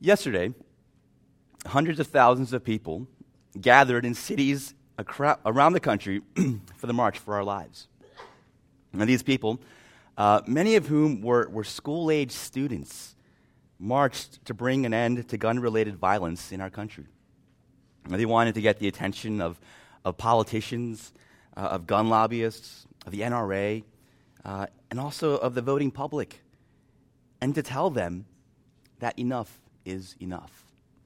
Yesterday, hundreds of thousands of people gathered in cities around the country for the March for Our Lives. And these people, many of whom were school-age students, marched to bring an end to gun-related violence in our country. And they wanted to get the attention of politicians, of gun lobbyists, of the NRA, and also of the voting public, and to tell them that enough is enough.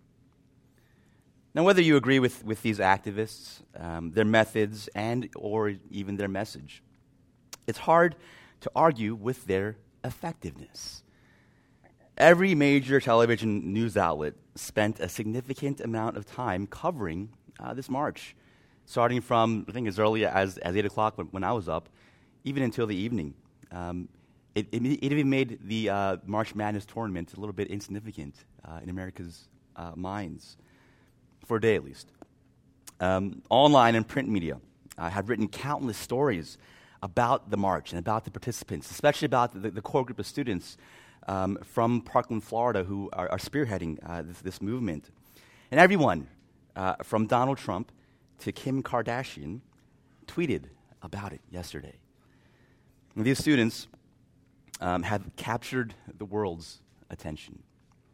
Now, whether you agree with these activists, their methods, and or even their message, it's hard to argue with their effectiveness. Every major television news outlet spent a significant amount of time covering this march, starting from, I think, as early as 8 o'clock when I was up, even until the evening. It even made the March Madness tournament a little bit insignificant in America's minds, for a day at least. Online and print media have written countless stories about the march and about the participants, especially about the core group of students from Parkland, Florida, who are spearheading this movement. And everyone, from Donald Trump to Kim Kardashian, tweeted about it yesterday. And these students have captured the world's attention.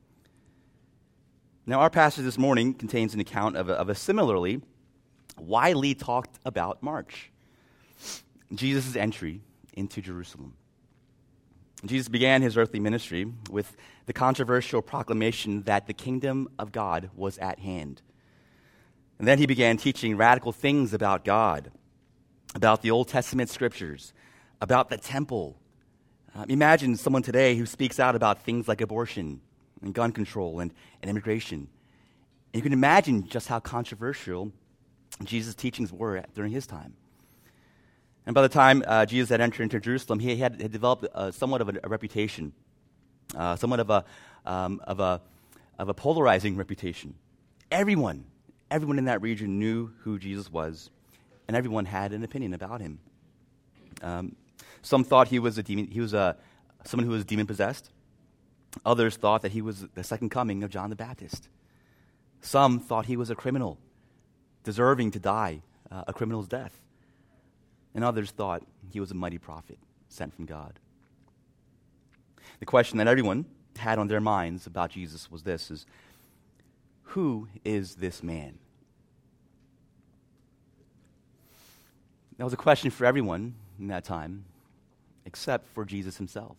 Now, our passage this morning contains an account of a similarly widely talked about march, Jesus' entry into Jerusalem. Jesus began his earthly ministry with the controversial proclamation that the kingdom of God was at hand. And then he began teaching radical things about God, about the Old Testament scriptures, about the temple. Imagine someone today who speaks out about things like abortion and gun control and immigration. And you can imagine just how controversial Jesus' teachings were during his time. And by the time Jesus had entered into Jerusalem, he had developed somewhat of a reputation, somewhat of a polarizing reputation. Everyone in that region knew who Jesus was, and everyone had an opinion about him. Some thought he was someone who was demon-possessed. Others thought that he was the second coming of John the Baptist. Some thought he was a criminal, deserving to die a criminal's death. And others thought he was a mighty prophet sent from God. The question that everyone had on their minds about Jesus was this, who is this man? That was a question for everyone in that time, except for Jesus himself.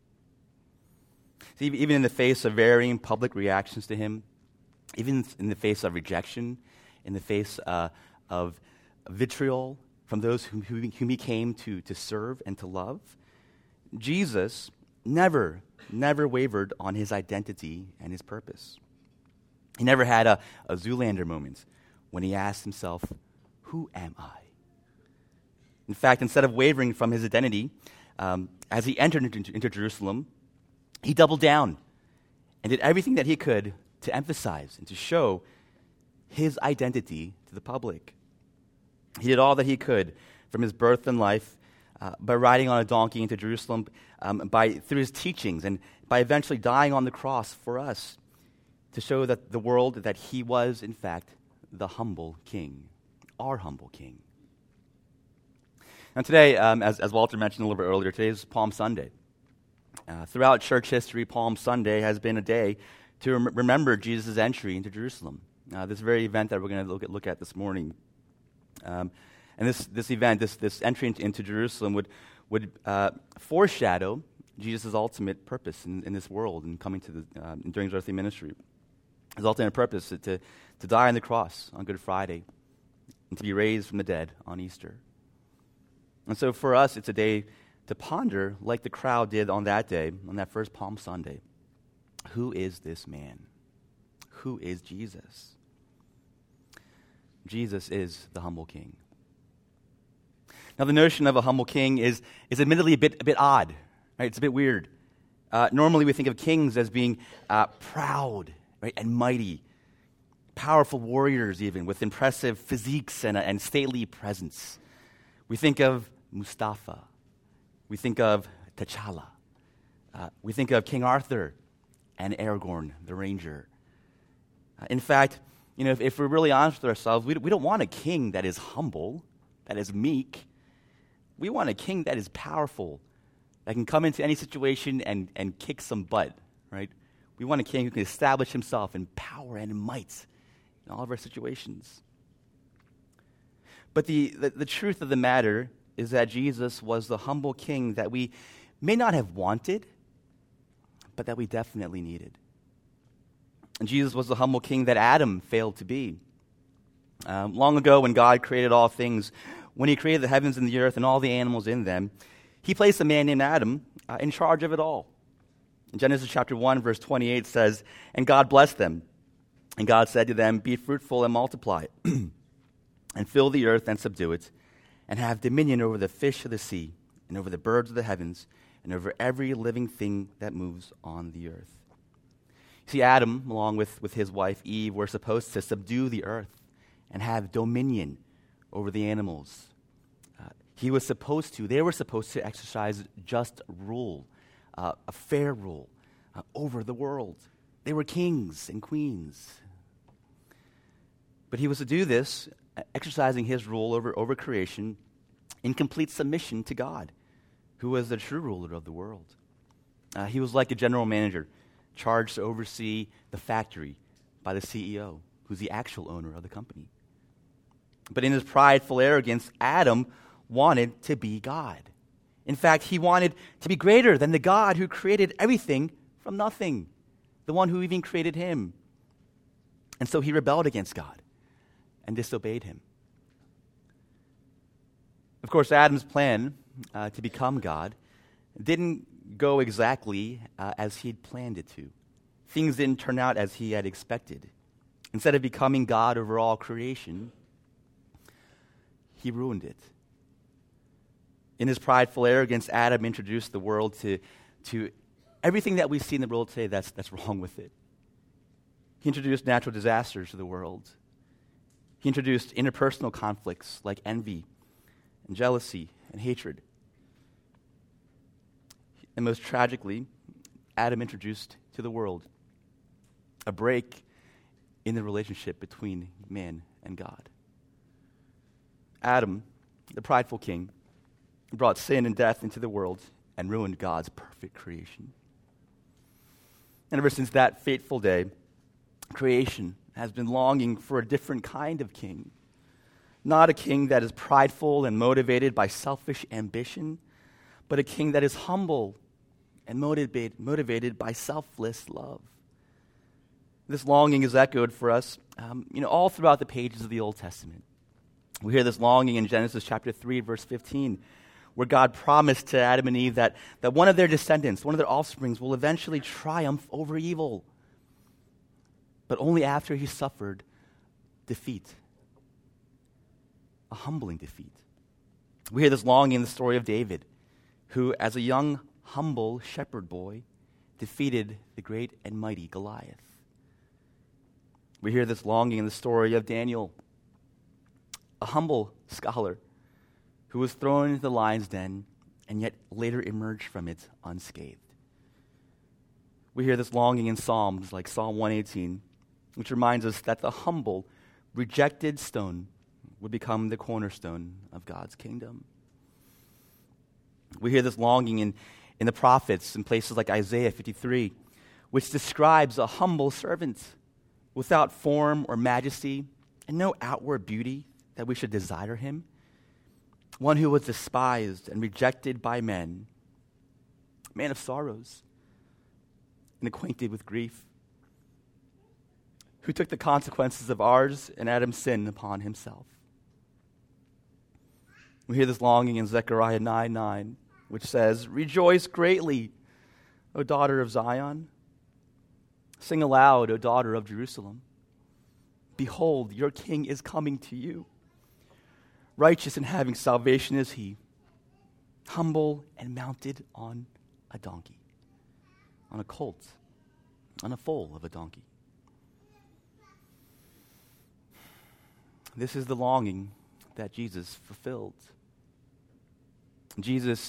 See, even in the face of varying public reactions to him, even in the face of rejection, in the face of vitriol from those whom he came to serve and to love, Jesus never wavered on his identity and his purpose. He never had a Zoolander moment when he asked himself, who am I? In fact, instead of wavering from his identity, as he entered into Jerusalem, he doubled down and did everything that he could to emphasize and to show his identity to the public. He did all that he could from his birth and life by riding on a donkey into Jerusalem, through his teachings, and by eventually dying on the cross for us to show that the world that he was, in fact, the humble king, our humble king. Now today, as Walter mentioned a little bit earlier, today is Palm Sunday. Throughout church history, Palm Sunday has been a day to remember Jesus' entry into Jerusalem. This very event that we're going to look at this morning. And this event, this entry into Jerusalem would foreshadow Jesus' ultimate purpose in this world and coming to during his earthly ministry. His ultimate purpose is to die on the cross on Good Friday and to be raised from the dead on Easter. And so for us, it's a day to ponder, like the crowd did on that day, on that first Palm Sunday. Who is this man? Who is Jesus? Jesus is the humble king. Now, the notion of a humble king is admittedly a bit odd, right? It's a bit weird. Normally, we think of kings as being proud, right, and mighty, powerful warriors, even with impressive physiques and stately presence. We think of Mustafa. We think of T'Challa. We think of King Arthur and Aragorn, the Ranger. In fact, if we're really honest with ourselves, we don't want a king that is humble, that is meek. We want a king that is powerful, that can come into any situation and kick some butt, right? We want a king who can establish himself in power and in might in all of our situations. But the truth of the matter is that Jesus was the humble king that we may not have wanted, but that we definitely needed. And Jesus was the humble king that Adam failed to be. Long ago, when God created all things, when he created the heavens and the earth and all the animals in them, he placed a man named Adam in charge of it all. In Genesis chapter 1, verse 28 says, "And God blessed them. And God said to them, 'Be fruitful and multiply, and fill the earth and subdue it, and have dominion over the fish of the sea, and over the birds of the heavens, and over every living thing that moves on the earth.'" See, Adam, along with his wife Eve, were supposed to subdue the earth and have dominion over the animals. They were supposed to exercise just rule, a fair rule over the world. They were kings and queens. But he was to do this, exercising his rule over creation in complete submission to God, who was the true ruler of the world. He was like a general manager, charged to oversee the factory by the CEO, who's the actual owner of the company. But in his prideful arrogance, Adam wanted to be God. In fact, he wanted to be greater than the God who created everything from nothing, the one who even created him. And so he rebelled against God and disobeyed him. Of course, Adam's plan to become God didn't go exactly as he'd planned it to. Things didn't turn out as he had expected. Instead of becoming God over all creation, he ruined it. In his prideful arrogance, Adam introduced the world to everything that we see in the world today that's wrong with it. He introduced natural disasters to the world. He introduced interpersonal conflicts like envy and jealousy and hatred. And most tragically, Adam introduced to the world a break in the relationship between man and God. Adam, the prideful king, brought sin and death into the world and ruined God's perfect creation. And ever since that fateful day, creation has been longing for a different kind of king. Not a king that is prideful and motivated by selfish ambition, but a king that is humble and motivated by selfless love. This longing is echoed for us all throughout the pages of the Old Testament. We hear this longing in Genesis chapter 3, verse 15, where God promised to Adam and Eve that one of their descendants, one of their offsprings, will eventually triumph over evil, but only after he suffered defeat, a humbling defeat. We hear this longing in the story of David, who, as a young, humble shepherd boy, defeated the great and mighty Goliath. We hear this longing in the story of Daniel, a humble scholar who was thrown into the lion's den and yet later emerged from it unscathed. We hear this longing in Psalms like Psalm 118, which reminds us that the humble, rejected stone would become the cornerstone of God's kingdom. We hear this longing in the prophets in places like Isaiah 53, which describes a humble servant without form or majesty and no outward beauty that we should desire him, one who was despised and rejected by men, a man of sorrows and acquainted with grief, who took the consequences of ours and Adam's sin upon himself. We hear this longing in Zechariah 9:9, which says, "Rejoice greatly, O daughter of Zion. Sing aloud, O daughter of Jerusalem. Behold, your king is coming to you. Righteous and having salvation is he, humble and mounted on a donkey, on a colt, on a foal of a donkey." This is the longing that Jesus fulfilled. Jesus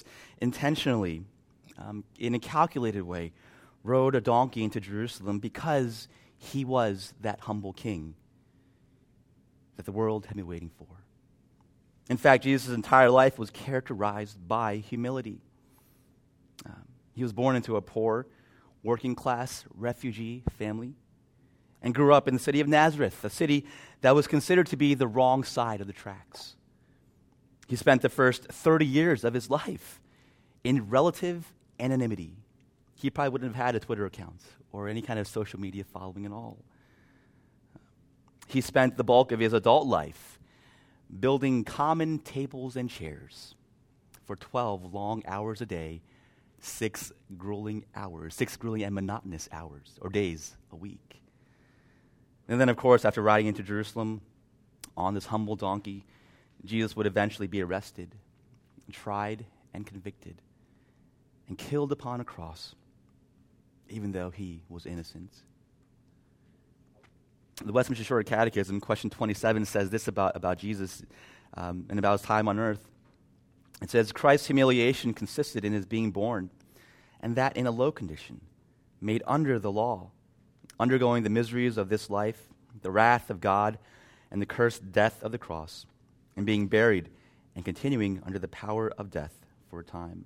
intentionally, in a calculated way, rode a donkey into Jerusalem because he was that humble king that the world had been waiting for. In fact, Jesus' entire life was characterized by humility. He was born into a poor, working-class refugee family and grew up in the city of Nazareth, a city that was considered to be the wrong side of the tracks. He spent the first 30 years of his life in relative anonymity. He probably wouldn't have had a Twitter account or any kind of social media following at all. He spent the bulk of his adult life building common tables and chairs for 12 long hours a day, 6 grueling and monotonous hours or days a week. And then, of course, after riding into Jerusalem on this humble donkey, Jesus would eventually be arrested, tried, and convicted, and killed upon a cross, even though he was innocent. The Westminster Shorter Catechism, question 27, says this about Jesus and about his time on earth. It says, Christ's humiliation consisted in his being born, and that in a low condition, made under the law, undergoing the miseries of this life, the wrath of God, and the cursed death of the cross, and being buried and continuing under the power of death for a time.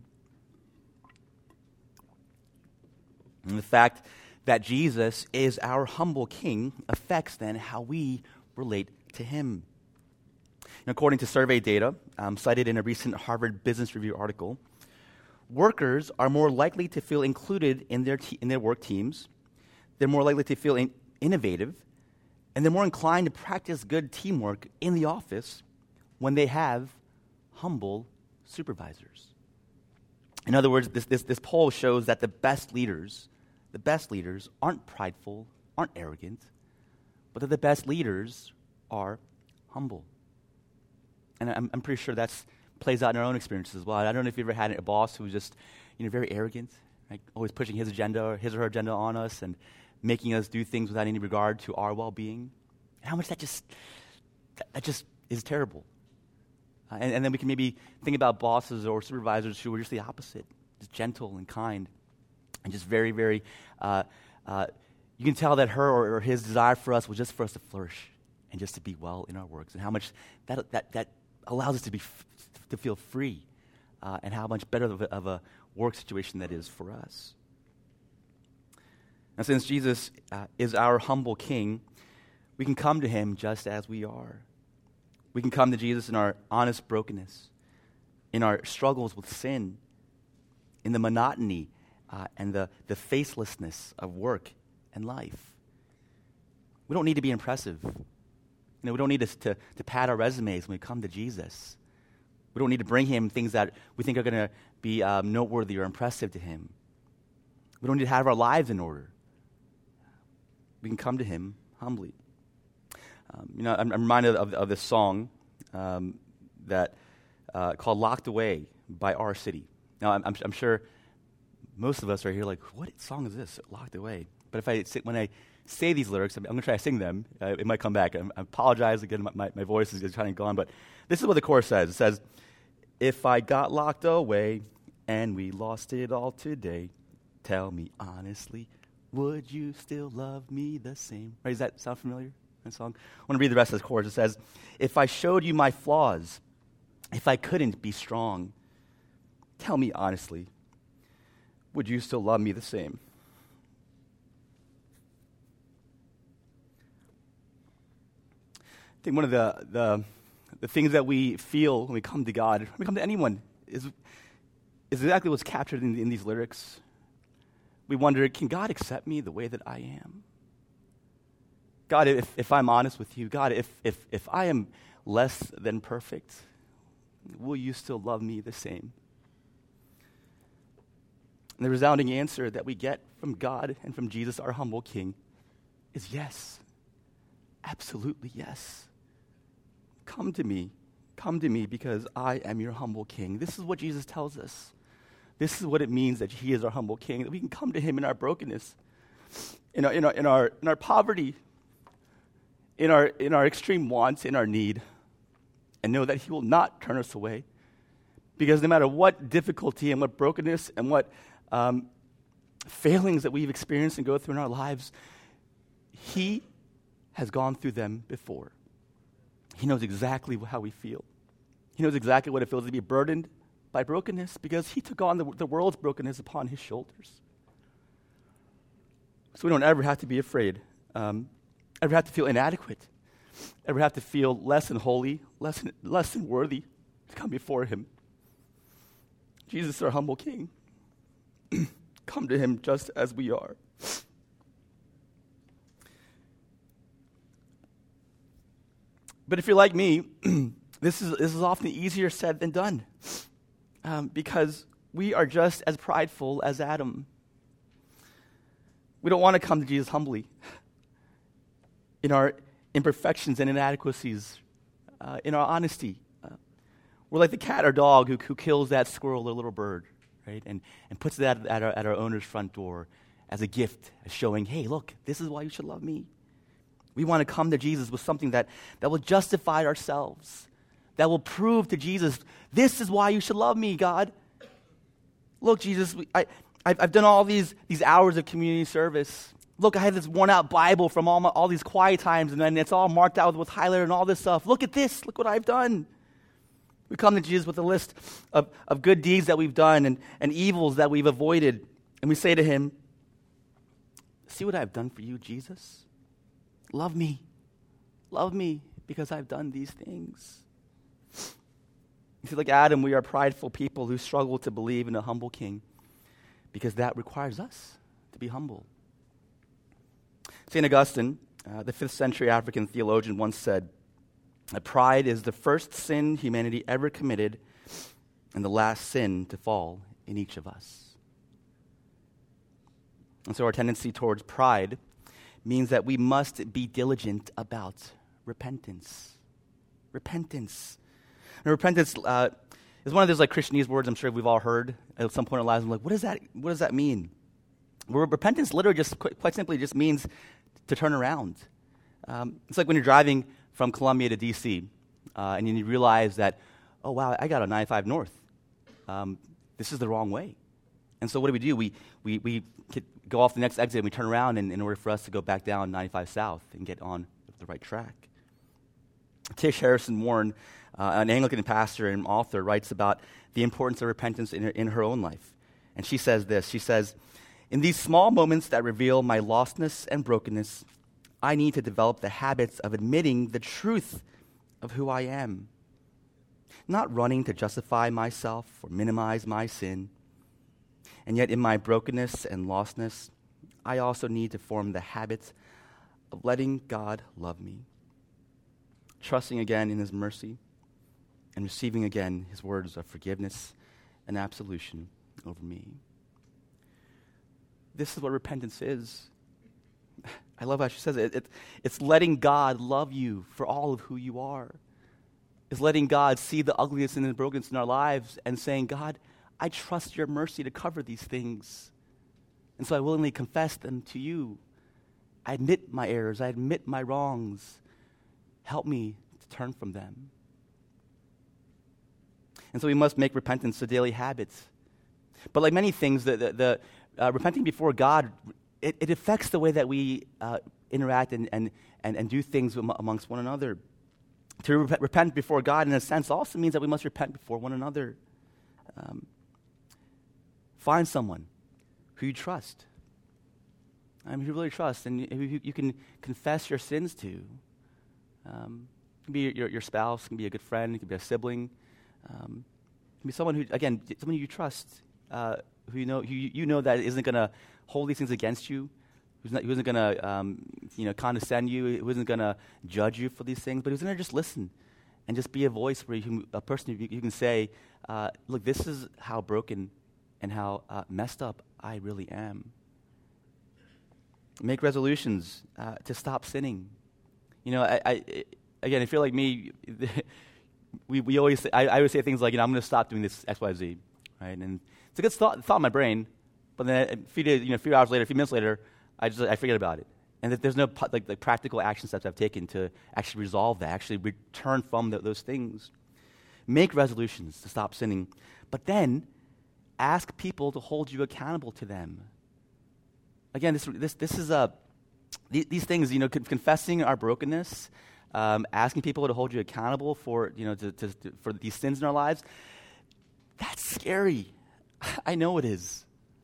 And the fact that Jesus is our humble king affects then how we relate to him. And according to survey data cited in a recent Harvard Business Review article, workers are more likely to feel included in their work teams. They're more likely to feel innovative, and they're more inclined to practice good teamwork in the office when they have humble supervisors. In other words, this poll shows that the best leaders aren't prideful, aren't arrogant, but that the best leaders are humble. And I'm pretty sure that plays out in our own experiences as well. I don't know if you ever had a boss who was just, very arrogant, like always pushing his agenda or his or her agenda on us and making us do things without any regard to our well-being. And how much that just is terrible. And then we can maybe think about bosses or supervisors who are just the opposite, just gentle and kind, and just very, very, you can tell that her or his desire for us was just for us to flourish and just to be well in our works, and how much that allows us to feel free, and how much better of a work situation that is for us. And since Jesus is our humble king, we can come to him just as we are. We can come to Jesus in our honest brokenness, in our struggles with sin, in the monotony and the facelessness of work and life. We don't need to be impressive. We don't need to pad our resumes when we come to Jesus. We don't need to bring him things that we think are going to be noteworthy or impressive to him. We don't need to have our lives in order. We can come to him humbly. I'm reminded of this song that called "Locked Away" by Our City. Now, I'm sure most of us are here like, what song is this? "Locked Away." But when I say these lyrics, I'm going to try to sing them. It might come back. I apologize again. My voice is kind of gone. But this is what the chorus says. It says, "If I got locked away and we lost it all today, tell me honestly, would you still love me the same?" Right? Does that sound familiar? That song? I want to read the rest of this chorus. It says, "If I showed you my flaws, if I couldn't be strong, tell me honestly, would you still love me the same?" I think one of the things that we feel when we come to God, when we come to anyone, is exactly what's captured in these lyrics. We wonder, can God accept me the way that I am? God, if I'm honest with you, God, if I am less than perfect, will you still love me the same? And the resounding answer that we get from God and from Jesus, our humble King, is yes. Absolutely yes. Come to me because I am your humble King. This is what Jesus tells us. This is what it means that he is our humble King, that we can come to him in our brokenness, in our poverty, in our extreme wants, in our need, and know that he will not turn us away. Because no matter what difficulty and what brokenness and what failings that we've experienced and go through in our lives, he has gone through them before. He knows exactly how we feel. He knows exactly what it feels to be burdened by brokenness because he took on the world's brokenness upon his shoulders. So we don't ever have to be afraid, ever have to feel inadequate, ever have to feel less than holy, less than worthy to come before him. Jesus is our humble King. Come to him just as we are. But if you're like me, this is often easier said than done, because we are just as prideful as Adam. We don't want to come to Jesus humbly in our imperfections and inadequacies, in our honesty. We're like the cat or dog who kills that squirrel or little bird, right? And puts it at our owner's front door as a gift, as showing, hey, look, this is why you should love me. We want to come to Jesus with something that will justify ourselves, that will prove to Jesus, this is why you should love me, God. Look, Jesus, I've done all these hours of community service. Look, I have this worn-out Bible from all these quiet times, and then it's all marked out with highlighter and all this stuff. Look at this. Look what I've done. We come to Jesus with a list of good deeds that we've done and evils that we've avoided, and we say to him, see what I've done for you, Jesus? Love me. Love me because I've done these things. You see, like Adam, we are prideful people who struggle to believe in a humble King because that requires us to be humble. St. Augustine, the 5th century African theologian, once said that pride is the first sin humanity ever committed and the last sin to fall in each of us. And so our tendency towards pride means that we must be diligent about repentance. Repentance. And repentance is one of those like Christianese words I'm sure we've all heard at some point in our lives. I'm like, what does that mean? Well, repentance literally just quite simply just means to turn around. It's like when you're driving from Columbia to D.C. And you realize that, oh wow, I got a 95 north. This is the wrong way. And so what do? We go off the next exit and we turn around in order for us to go back down 95 south and get on the right track. Tish Harrison Warren, an Anglican pastor and author, writes about the importance of repentance in her own life. And she says this, she says, in these small moments that reveal my lostness and brokenness, I need to develop the habits of admitting the truth of who I am, not running to justify myself or minimize my sin. And yet in my brokenness and lostness, I also need to form the habit of letting God love me, trusting again in his mercy, and receiving again his words of forgiveness and absolution over me. This is what repentance is. I love how she says it. It's letting God love you for all of who you are. It's letting God see the ugliness and the brokenness in our lives and saying, God, I trust your mercy to cover these things. And so I willingly confess them to you. I admit my errors. I admit my wrongs. Help me to turn from them. And so we must make repentance a daily habit. But like many things, the repenting before God, it affects the way that we interact and do things amongst one another. To repent before God, in a sense, also means that we must repent before one another. Find someone who you trust. Who you really trust, and who you can confess your sins to. It can be your spouse, it can be a good friend, it can be a sibling. It can be someone who, again, someone who you trust, who you know that isn't going to hold these things against you, who isn't going to condescend you, who isn't going to judge you for these things, but who's going to just listen and just be a voice where a person you can say, look, this is how broken and how messed up I really am. Make resolutions to stop sinning. Again, if you're like me, we always I always say things like, I'm going to stop doing this X, Y, Z, right? And it's a good thought in my brain, but then a few hours later, a few minutes later, I forget about it. And that there's no practical action steps I've taken to actually resolve that, actually return from those things. Make resolutions to stop sinning, but then ask people to hold you accountable to them. Again, this is These things, confessing our brokenness, asking people to hold you accountable for, for these sins in our lives, that's scary. I know it is.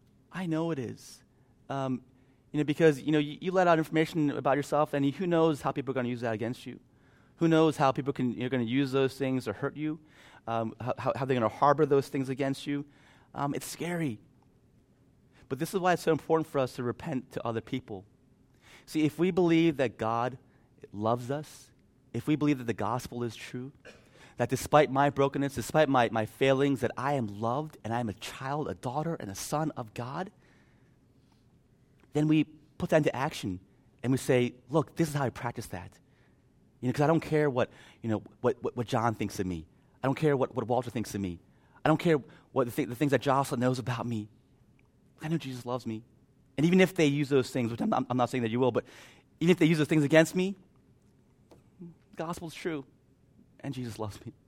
Because, you let out information about yourself, and who knows how people are going to use that against you. Who knows how people are going to use those things to hurt you, how they're going to harbor those things against you. It's scary. But this is why it's so important for us to repent to other people. See, if we believe that God loves us, if we believe that the gospel is true, that despite my brokenness, despite my failings, that I am loved and I am a child, a daughter, and a son of God, then we put that into action and we say, look, this is how I practice that. Because I don't care what John thinks of me. I don't care what Walter thinks of me. I don't care what the things that Jocelyn knows about me. I know Jesus loves me. And even if they use those things, which I'm not saying that you will, but even if they use those things against me, the gospel is true, and Jesus loves me.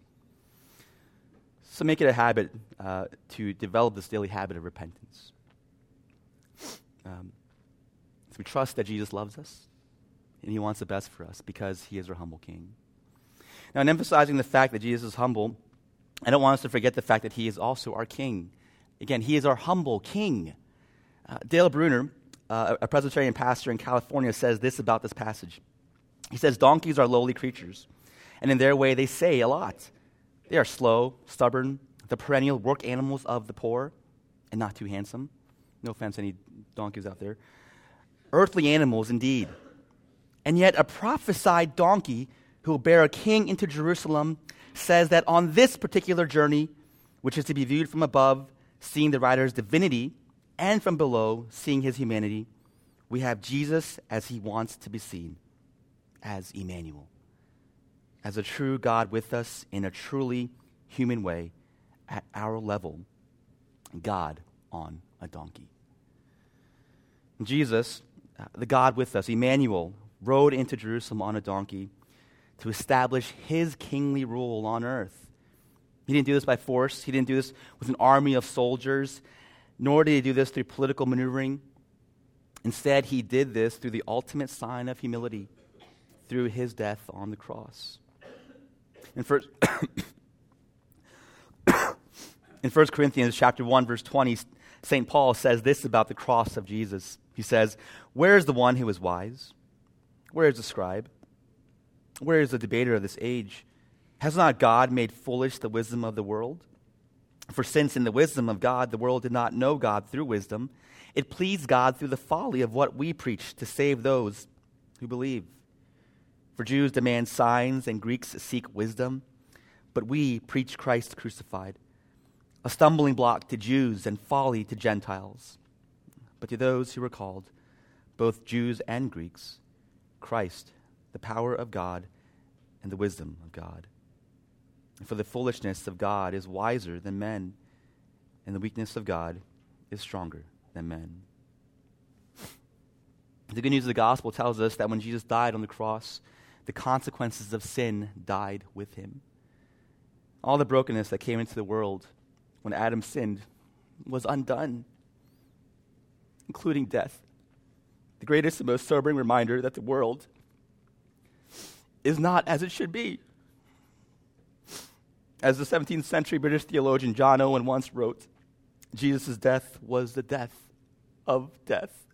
So make it a habit to develop this daily habit of repentance. So we trust that Jesus loves us, and he wants the best for us because he is our humble king. Now, in emphasizing the fact that Jesus is humble, I don't want us to forget the fact that he is also our king. Again, he is our humble king. Dale Bruner, a Presbyterian pastor in California, says this about this passage. He says, donkeys are lowly creatures, and in their way they say a lot. They are slow, stubborn, the perennial work animals of the poor, and not too handsome. No offense to any donkeys out there. Earthly animals indeed. And yet a prophesied donkey who will bear a king into Jerusalem says that on this particular journey, which is to be viewed from above, seeing the rider's divinity, and from below, seeing his humanity, we have Jesus as he wants to be seen, as Emmanuel, as a true God with us in a truly human way at our level, God on a donkey. Jesus, the God with us, Emmanuel, rode into Jerusalem on a donkey to establish his kingly rule on earth. He didn't do this by force. He didn't do this with an army of soldiers, nor did he do this through political maneuvering. Instead, he did this through the ultimate sign of humility, through his death on the cross. In 1 Corinthians chapter 1, verse 20, St. Paul says this about the cross of Jesus. He says, "Where is the one who is wise? Where is the scribe? Where is the debater of this age? Has not God made foolish the wisdom of the world? For since in the wisdom of God the world did not know God through wisdom, it pleased God through the folly of what we preach to save those who believe. For Jews demand signs and Greeks seek wisdom, but we preach Christ crucified, a stumbling block to Jews and folly to Gentiles. But to those who are called, both Jews and Greeks, Christ, the power of God and the wisdom of God. For the foolishness of God is wiser than men, and the weakness of God is stronger than men." The good news of the gospel tells us that when Jesus died on the cross, the consequences of sin died with him. All the brokenness that came into the world when Adam sinned was undone, including death. The greatest and most sobering reminder that the world is not as it should be. As the 17th century British theologian John Owen once wrote, Jesus' death was the death of death.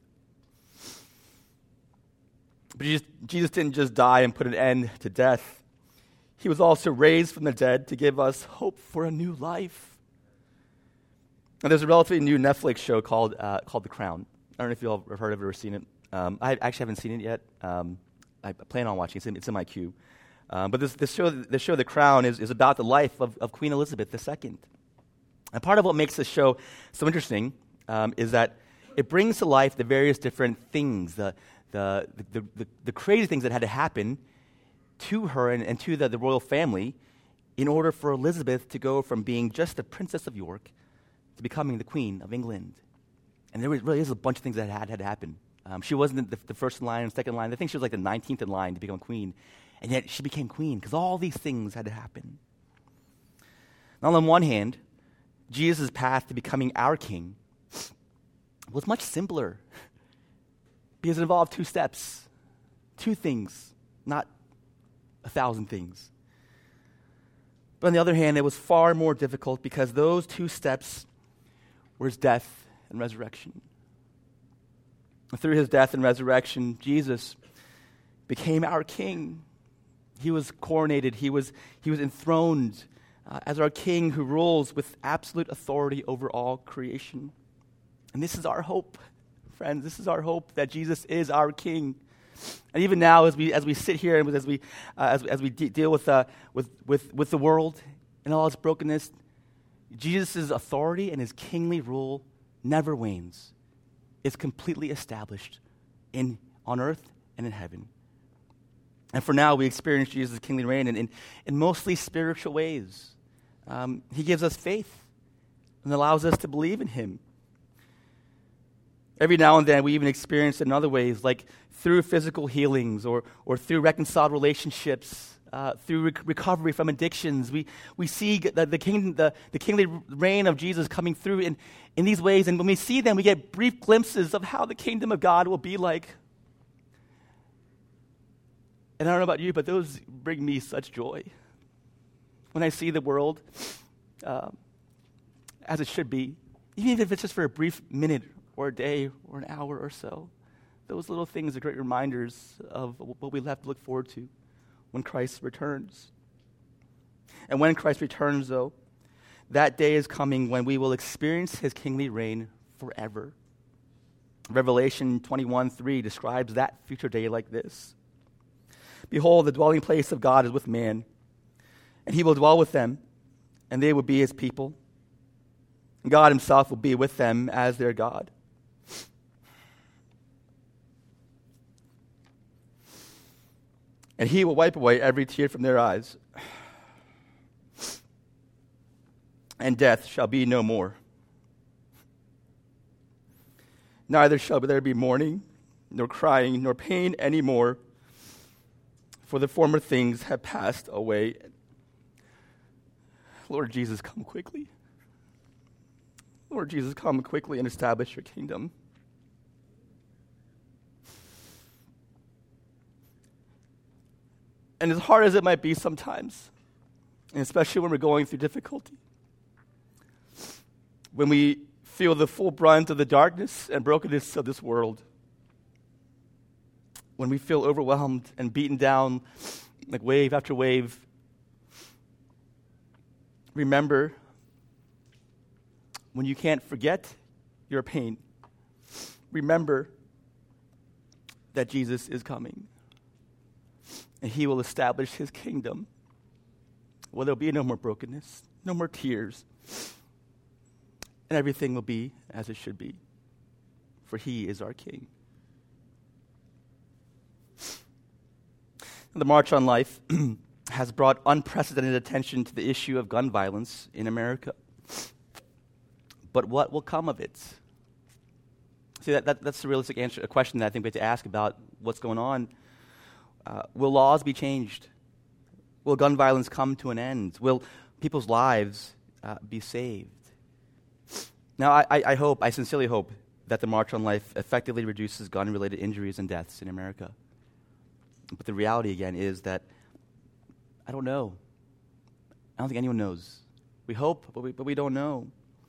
But Jesus didn't just die and put an end to death. He was also raised from the dead to give us hope for a new life. And there's a relatively new Netflix show called The Crown. I don't know if you all have heard of it or seen it. I actually haven't seen it yet. I plan on watching it. It's in my queue. But this show, The Crown, is about the life of Queen Elizabeth II. And part of what makes this show so interesting is that it brings to life the various different things, the crazy things that had to happen to her and to the royal family in order for Elizabeth to go from being just the Princess of York to becoming the Queen of England. And there really is a bunch of things that had to happen. She wasn't the first in line or second in line. I think she was like the 19th in line to become queen. And yet she became queen because all these things had to happen. Now, on one hand, Jesus' path to becoming our king was much simpler. because it involved two steps, two things, not 1,000 things. But on the other hand, it was far more difficult because those two steps were his death and resurrection. And through his death and resurrection, Jesus became our king. He was coronated. He was enthroned as our king who rules with absolute authority over all creation. And this is our hope, friends. This is our hope that Jesus is our king. And even now, as we sit here and as we deal with the world and all its brokenness, Jesus' authority and his kingly rule never wanes. It's completely established on earth and in heaven. And for now, we experience Jesus' kingly reign in mostly spiritual ways. He gives us faith and allows us to believe in him. Every now and then, we even experience it in other ways, like through physical healings or through reconciled relationships, through recovery from addictions. We see the kingly reign of Jesus coming through in these ways. And when we see them, we get brief glimpses of how the kingdom of God will be like. And I don't know about you, but those bring me such joy. When I see the world as it should be, even if it's just for a brief minute or a day or an hour or so, those little things are great reminders of what we have to look forward to when Christ returns. And when Christ returns, though, that day is coming when we will experience his kingly reign forever. Revelation 21:3 describes that future day like this. Behold, the dwelling place of God is with man, and he will dwell with them, and they will be his people. And God himself will be with them as their God. And he will wipe away every tear from their eyes. And death shall be no more. Neither shall there be mourning, nor crying, nor pain any more, for the former things have passed away. Lord Jesus, come quickly. Lord Jesus, come quickly and establish your kingdom. And as hard as it might be sometimes, and especially when we're going through difficulty, when we feel the full brunt of the darkness and brokenness of this world, when we feel overwhelmed and beaten down like wave after wave, remember, when you can't forget your pain, remember that Jesus is coming. And he will establish his kingdom, where there'll be no more brokenness, no more tears, and everything will be as it should be, for he is our King. The March on Life has brought unprecedented attention to the issue of gun violence in America. But what will come of it? See, that's the realistic answer, a question that I think we have to ask about what's going on. Will laws be changed? Will gun violence come to an end? Will people's lives be saved? Now, I sincerely hope that the March on Life effectively reduces gun-related injuries and deaths in America. But the reality, again, is that I don't know. I don't think anyone knows. We hope, but we don't know.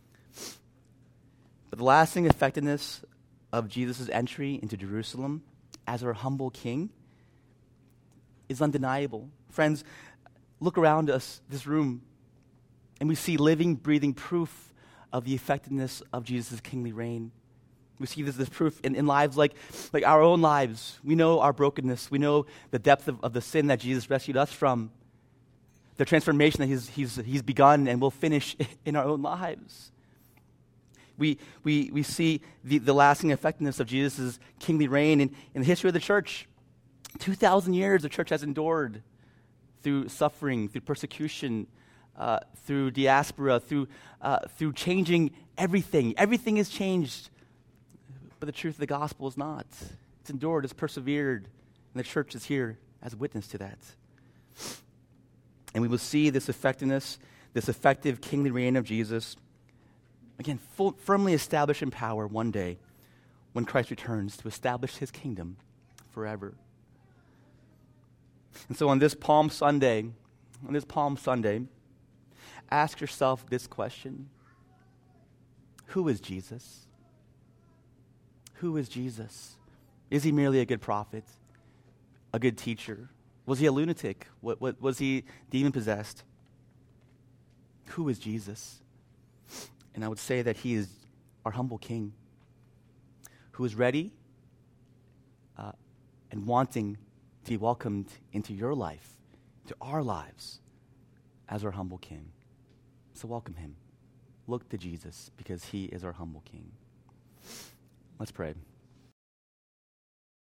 But the lasting effectiveness of Jesus' entry into Jerusalem as our humble king is undeniable. Friends, look around us, this room, and we see living, breathing proof of the effectiveness of Jesus' kingly reign. We see this proof in lives like our own lives. We know our brokenness. We know the depth of the sin that Jesus rescued us from, the transformation that he's begun and will finish in our own lives. We see the lasting effectiveness of Jesus' kingly reign in the history of the church. 2,000 years the church has endured through suffering, through persecution, through diaspora, through changing everything. Everything is changed, but the truth of the gospel is not. It's endured, it's persevered, and the church is here as a witness to that. And we will see this effectiveness, this effective kingly reign of Jesus, again, firmly established in power one day when Christ returns to establish his kingdom forever. And so on this Palm Sunday, ask yourself this question: who is Jesus? Who is Jesus? Is he merely a good prophet, a good teacher? Was he a lunatic? Was he demon-possessed? Who is Jesus? And I would say that he is our humble King, who is ready and wanting to be welcomed into your life, to our lives, as our humble King. So welcome him. Look to Jesus, because he is our humble King. Let's pray.